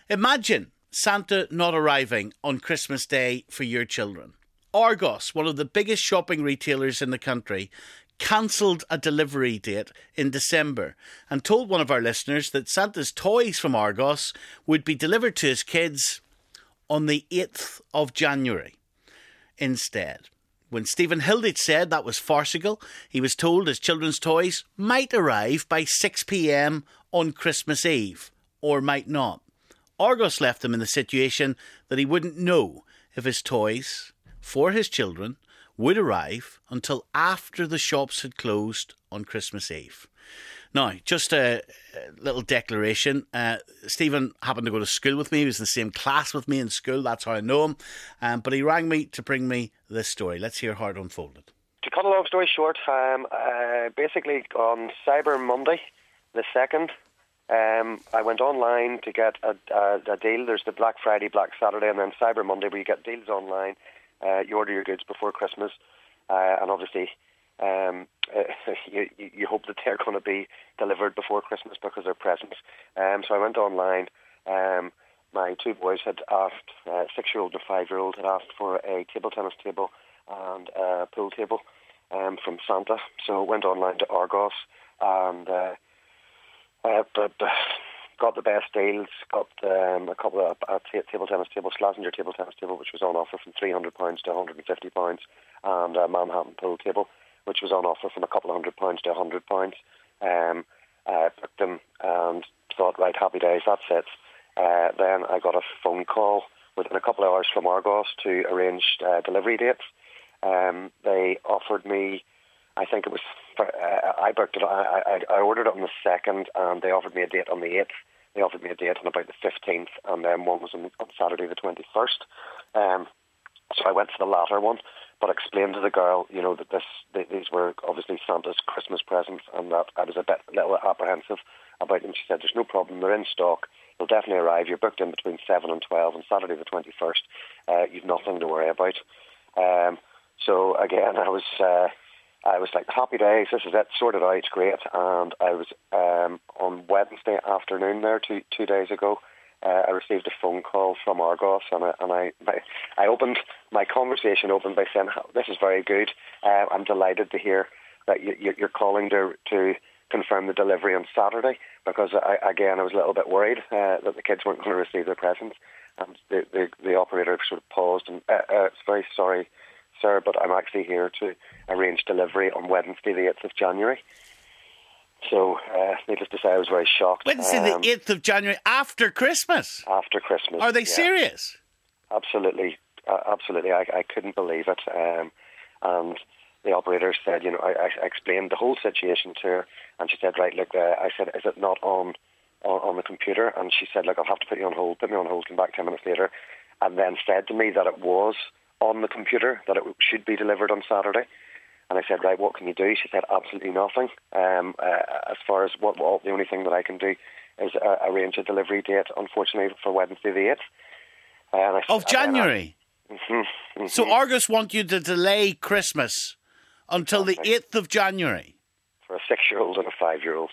Imagine Santa not arriving on Christmas Day for your children. Argos, one of the biggest shopping retailers in the country, cancelled a delivery date in December and told one of our listeners that Santa's toys from Argos would be delivered to his kids on the 8th of January instead. When Stephen Hilditch said that was farcical, he was told his children's toys might arrive by 6 p.m. on Christmas Eve, or might not. Argos left him in the situation that he wouldn't know if his toys for his children would arrive until after the shops had closed on Christmas Eve. Now, just a little declaration. Stephen happened to go to school with me. He was in the same class with me in school. That's how I know him. But he rang me to bring me this story. Let's hear how it unfolded. To cut a long story short, basically on Cyber Monday, the 2nd, I went online to get a deal. There's the Black Friday, Black Saturday, and then Cyber Monday where you get deals online. You order your goods before Christmas, and obviously you hope that they're going to be delivered before Christmas because they're presents. So I went online. My two boys had asked, 6-year-old and a 5-year-old had asked for a table tennis table and a pool table from Santa. So I went online to Argos and got the best deals, got a couple of table tennis tables, Slazenger table tennis table, which was on offer from £300 to £150, and a Manhattan pool table, which was on offer from a couple of £100 to £100. Booked them and thought, right, happy days, that's it. Then I got a phone call within a couple of hours from Argos to arrange delivery dates. They offered me, I think it was, I booked it, I ordered it on the 2nd, and they offered me a date on the 8th. They offered me a date on about the 15th, and then one was on Saturday the 21st. So I went for the latter one, but explained to the girl, you know, that these were obviously Santa's Christmas presents, and that I was a little apprehensive about them. She said, there's no problem, they're in stock, they'll definitely arrive, you're booked in between 7 and 12 on Saturday the 21st, you've nothing to worry about. So again, I was like, happy days, this is it, sorted out, great. And I was on Wednesday afternoon there, two days ago, I received a phone call from Argos, and I opened my conversation by saying, this is very good. I'm delighted to hear that you're calling to confirm the delivery on Saturday, because I was a little bit worried that the kids weren't going to receive their presents. And the operator sort of paused and, very sorry, sir, but I'm actually here to arrange delivery on Wednesday, the 8th of January. So, needless to say, I was very shocked. Wednesday, the 8th of January, after Christmas? After Christmas. Are they serious? Absolutely. Absolutely. I couldn't believe it. And the operator said, you know, I explained the whole situation to her, and she said, right, look, I said, is it not on the computer? And she said, look, I'll have to put you on hold. Put me on hold, came back 10 minutes later, and then said to me that it was on the computer, that it should be delivered on Saturday. And I said, right, what can you do? She said, absolutely nothing. As far as the only thing that I can do is arrange a delivery date, unfortunately, for Wednesday the 8th. Of January? Mm-hmm. So Argos want you to delay Christmas until the 8th of January? For a 6-year-old and a 5-year-old.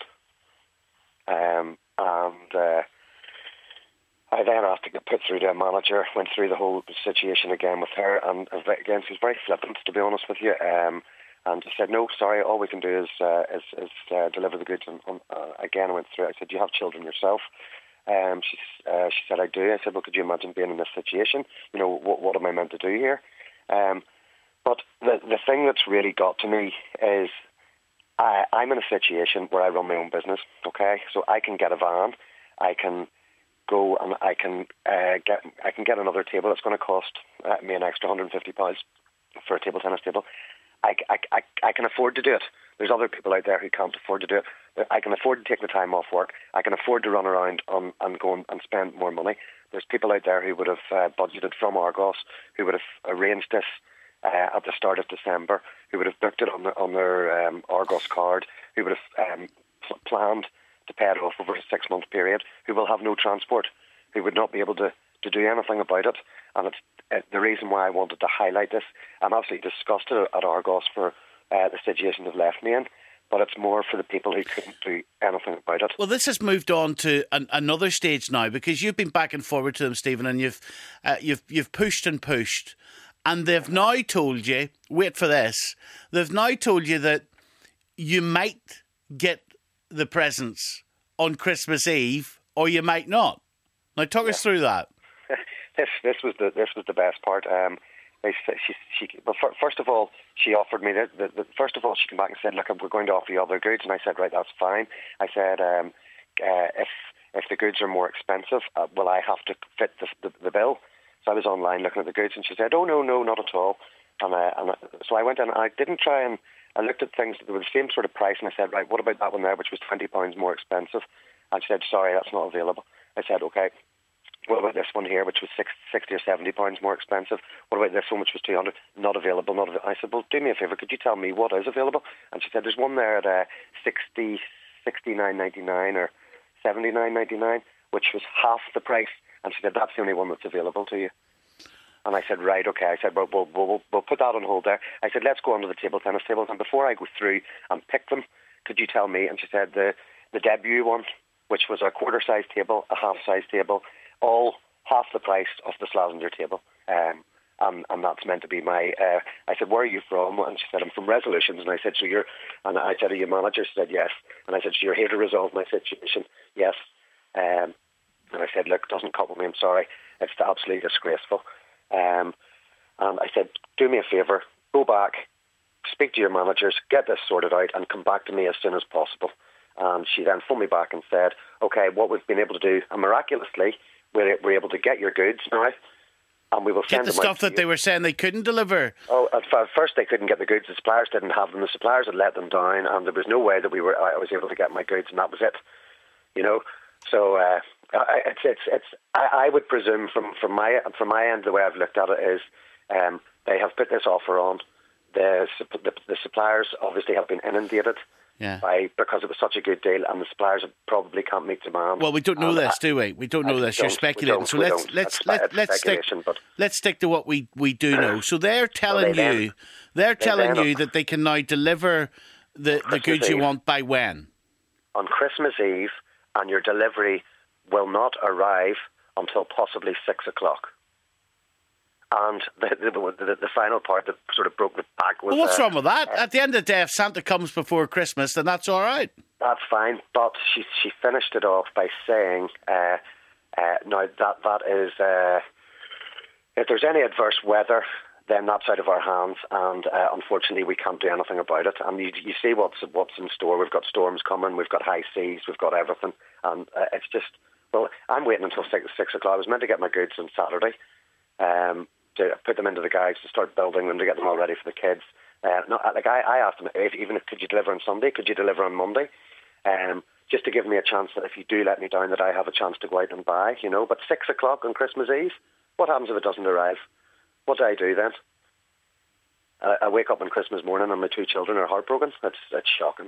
I then asked to get put through to a manager, went through the whole situation again with her, and again, she was very flippant, to be honest with you. And she said, no, sorry, all we can do is deliver the goods. Again, I went through it. I said, do you have children yourself? She said, I do. I said, well, could you imagine being in this situation? You know, what am I meant to do here? But the thing that's really got to me is I'm in a situation where I run my own business, okay? So I can get a van, I can go and I can get another table. It's going to cost me an extra £150 for a table tennis table. I can afford to do it. There's other people out there who can't afford to do it. I can afford to take the time off work. I can afford to run around and go and spend more money. There's people out there who would have budgeted from Argos, who would have arranged this at the start of December, who would have booked it on their Argos card, who would have planned to pay it off over a 6-month period, who will have no transport, who would not be able to do anything about it. And it's the reason why I wanted to highlight this. I'm absolutely disgusted at Argos for the situation they've left me in, but it's more for the people who couldn't do anything about it. Well, this has moved on to another stage now, because you've been back and forward to them, Stephen, and you've pushed and pushed, and they've now told you, wait for this, they've now told you that you might get the presents on Christmas Eve, or you might not. Now, talk us through that. This was the best part. First of all, she offered me first of all, she came back and said, "Look, we're going to offer you other goods," and I said, "Right, that's fine." I said, "If the goods are more expensive, will I have to fit the bill?" So I was online looking at the goods, and she said, "Oh no, not at all." So I went in. I didn't try and I looked at things that were the same sort of price, and I said, "Right, what about that one there, which was £20 more expensive?" And she said, "Sorry, that's not available." I said, "Okay. What about this one here, which was £60 or £70 more expensive? What about this one, which was £200? Not available, not available." I said, "Well, do me a favour, could you tell me what is available?" And she said, "There's one there at £69.99 or £79.99, which was half the price." And she said, "That's the only one that's available to you." And I said, "Right, okay." I said, "We'll put that on hold there." I said, "Let's go onto the table tennis tables, and before I go through and pick them, could you tell me?" And she said, the debut one, which was a quarter-size table, a half-size table, all half the price of the Slazenger table. And that's meant to be my... I said, "Where are you from?" And she said, "I'm from Resolutions." And I said, "So you're..." And I said, "Are you a manager?" She said, "Yes." And I said, "So you're here to resolve my situation?" "Yes." And I said, "Look, it doesn't cut with me, I'm sorry. It's absolutely disgraceful." And I said, "Do me a favour, go back, speak to your managers, get this sorted out, and come back to me as soon as possible." And she then phoned me back and said, "Okay, what we've been able to do," and miraculously, we're able to get your goods now, and we will send the them out stuff that they were saying they couldn't deliver. Oh, at first they couldn't get the goods. The suppliers didn't have them. The suppliers had let them down, and there was no way that I was able to get my goods, and that was it. You know, so I would presume from my end, the way I've looked at it is, they have put this offer on. The suppliers obviously have been inundated. Yeah. Because it was such a good deal, and the suppliers probably can't meet demand. Well, we don't know this, do we? We don't know this. You're speculating. So let's stick to what we do know. So they're telling you that they can now deliver the goods you want by when? On Christmas Eve, and your delivery will not arrive until possibly 6 o'clock. And the final part that sort of broke the back was... Well, what's wrong with that? At the end of the day, if Santa comes before Christmas, then that's all right. That's fine, but she finished it off by saying, now that is... if there's any adverse weather, then that's out of our hands, and unfortunately we can't do anything about it. And you see what's in store. We've got storms coming, we've got high seas, we've got everything, and it's just... Well, I'm waiting until 6 o'clock. I was meant to get my goods on Saturday, to put them into the garage, to start building them, to get them all ready for the kids. I asked them, even if could you deliver on Sunday, could you deliver on Monday? Just to give me a chance that if you do let me down, that I have a chance to go out and buy, you know. But 6 o'clock on Christmas Eve, what happens if it doesn't arrive? What do I do then? I wake up on Christmas morning and my two children are heartbroken. It's shocking.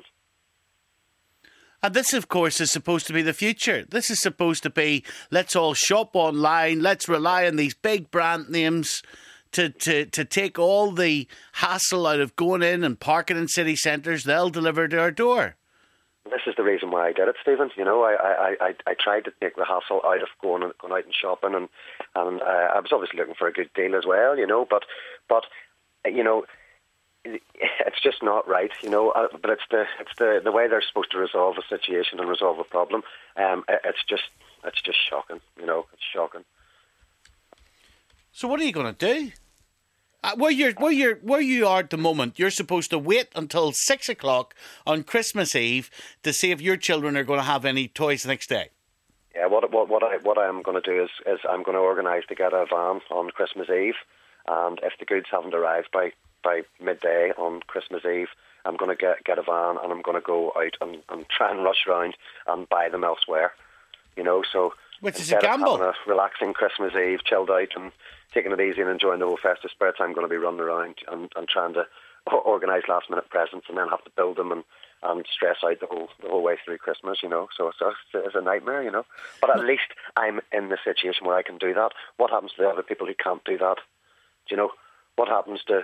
And this, of course, is supposed to be the future. This is supposed to be, let's all shop online, let's rely on these big brand names to take all the hassle out of going in and parking in city centres. They'll deliver to our door. This is the reason why I did it, Stephen. You know, I tried to take the hassle out of going out and shopping, and I was obviously looking for a good deal as well, you know, but you know, it's just not right, you know. But it's the way they're supposed to resolve a situation and resolve a problem. It's just shocking, you know. It's shocking. So what are you going to do? Where you are at the moment, you're supposed to wait until 6 o'clock on Christmas Eve to see if your children are going to have any toys the next day. Yeah, what I am going to do is I'm going to organise to get a van on Christmas Eve, and if the goods haven't arrived by midday on Christmas Eve, I'm going to get a van, and I'm going to go out and try and rush around and buy them elsewhere, you know. So which is a gamble. Of having a relaxing Christmas Eve, chilled out and taking it easy and enjoying the whole festive spirit, I'm going to be running around and trying to organise last minute presents, and then have to build them and stress out the whole way through Christmas, you know. So it's a nightmare, you know. But at least I'm in the situation where I can do that. What happens to the other people who can't do that? Do you know? What happens to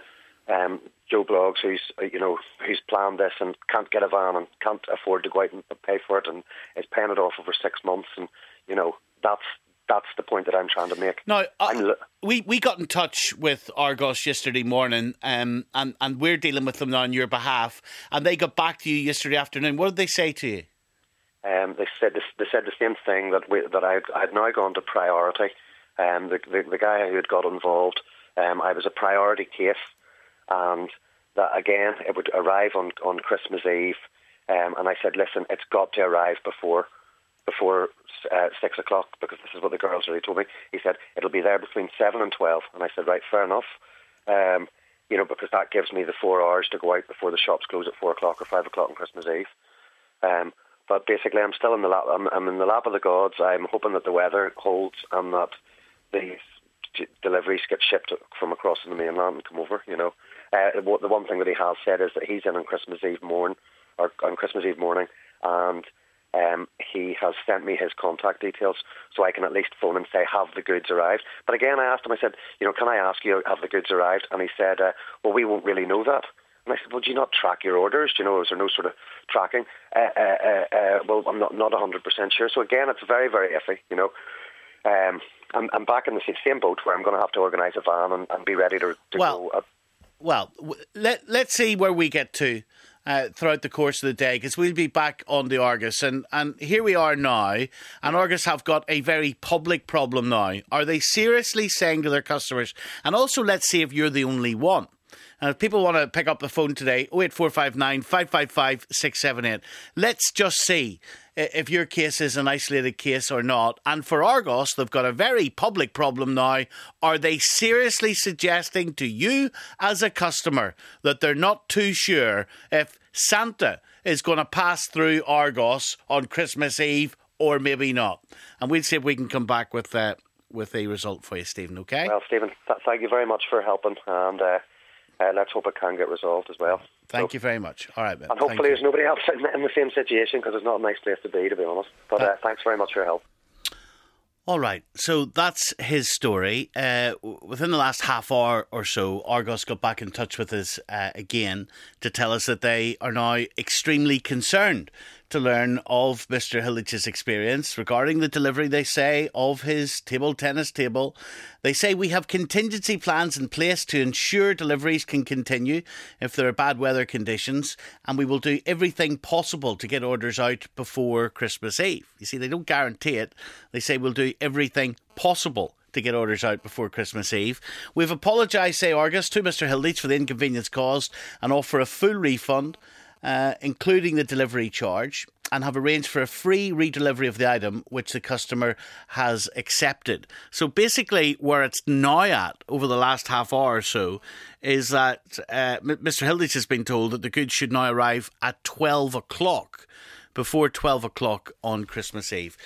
Joe Bloggs, who's planned this and can't get a van and can't afford to go out and pay for it and is paying it off over 6 months, and that's the point that I'm trying to make. Now, we got in touch with Argos yesterday morning, and we're dealing with them now on your behalf, and they got back to you yesterday afternoon. What did they say to you? They said the same thing, that I'd now gone to priority. The guy who had got involved, I was a priority case, and that again it would arrive on Christmas Eve, and I said, listen, it's got to arrive before 6 o'clock, because this is what the girls already told me. He said it'll be there between 7 and 12, and I said, right, fair enough, because that gives me the 4 hours to go out before the shops close at 4 o'clock or 5 o'clock on Christmas Eve. But basically, I'm still in the lap. I'm in the lap of the gods. I'm hoping that the weather holds and that these deliveries get shipped from across the mainland and come over. The one thing that he has said is that he's in on Christmas Eve morning, and he has sent me his contact details so I can at least phone and say, have the goods arrived? But again, I asked him, I said, can I ask you, have the goods arrived? And he said, well, we won't really know that. And I said, well, do you not track your orders? Is there no sort of tracking? Well, I'm not 100% sure. So again, it's very, very iffy, I'm back in the same boat where I'm going to have to organise a van and be ready to go. Let's see where we get to throughout the course of the day, because we'll be back on the Argus, and here we are now, and Argus have got a very public problem now. Are they seriously saying to their customers, and also let's see if you're the only one. If people want to pick up the phone today, 08459 555 678. Let's just see if your case is an isolated case or not. And for Argos, they've got a very public problem now. Are they seriously suggesting to you as a customer that they're not too sure if Santa is going to pass through Argos on Christmas Eve or maybe not? And we'll see if we can come back with a result for you, Stephen, OK? Well, Stephen, thank you very much for helping, and let's hope it can get resolved as well. Thank you very much. All right, Ben. And hopefully there's nobody else in the same situation, because it's not a nice place to be honest. But thanks very much for your help. All right, so that's his story. Within the last half hour or so, Argos got back in touch with us again to tell us that they are now extremely concerned to learn of Mr. Hillich's experience regarding the delivery, they say, of his table tennis table. They say we have contingency plans in place to ensure deliveries can continue if there are bad weather conditions, and we will do everything possible to get orders out before Christmas Eve. You see, they don't guarantee it. They say we'll do everything possible to get orders out before Christmas Eve. We've apologised, say Argos, to Mr. Hillich for the inconvenience caused and offer a full refund, including the delivery charge, and have arranged for a free redelivery of the item, which the customer has accepted. So basically, where it's now at over the last half hour or so is that Mr. Hillich has been told that the goods should now arrive at 12 o'clock, before 12 o'clock on Christmas Eve.